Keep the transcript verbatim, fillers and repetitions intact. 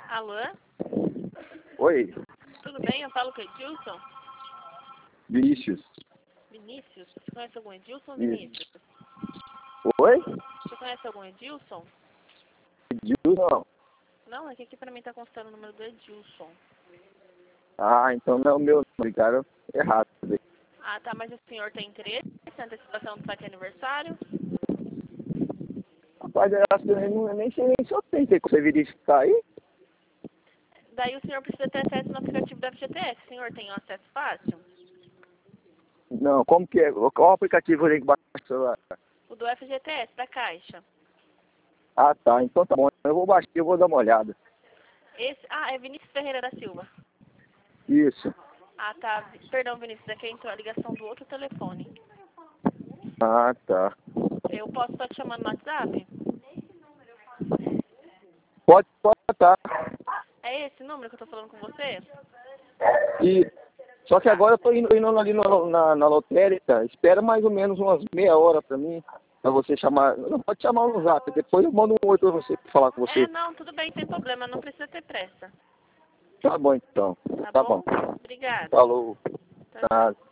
Alô? Oi, Tudo bem? Eu falo com o Edilson. Vinícius. Vinícius? Você conhece algum Edilson ou Isso. Vinícius? Oi? Você conhece algum Edilson? Edilson? Não. Não, é que aqui pra mim tá constando o número do Edilson. Ah, então não é o meu, ligaram errado. Ah, tá, mas o senhor tem interesse na antecipação do saque aniversário? Rapaz, eu acho que eu não- eu nem sei nem se eu tenho. Tem que você verificar aí? Daí o senhor precisa ter acesso no aplicativo da F G T S. O senhor tem um acesso fácil? Não, como que é? Qual aplicativo eu tenho que baixar no celular? O do F G T S, da Caixa. Ah, tá. Então tá bom. Eu vou baixar e eu vou dar uma olhada. Esse, ah, é Vinícius Ferreira da Silva. Isso. Ah, tá. Perdão, Vinícius, é que entrou a ligação do outro telefone. Ah, tá. Eu posso estar te chamando no WhatsApp? Pode, pode, tá. É esse número que eu tô falando com você? E, só que Tá. agora eu tô indo, indo ali no, na, na lotérica. Espera mais ou menos umas meia hora pra mim. Pra você chamar. Não, pode chamar no zap. Depois eu mando um oi pra você, pra falar com É, você. não, tudo bem, sem problema. Não precisa ter pressa. Tá bom então. Tá Tá bom? bom. Obrigada. Falou. Tchau, tchau. Tá.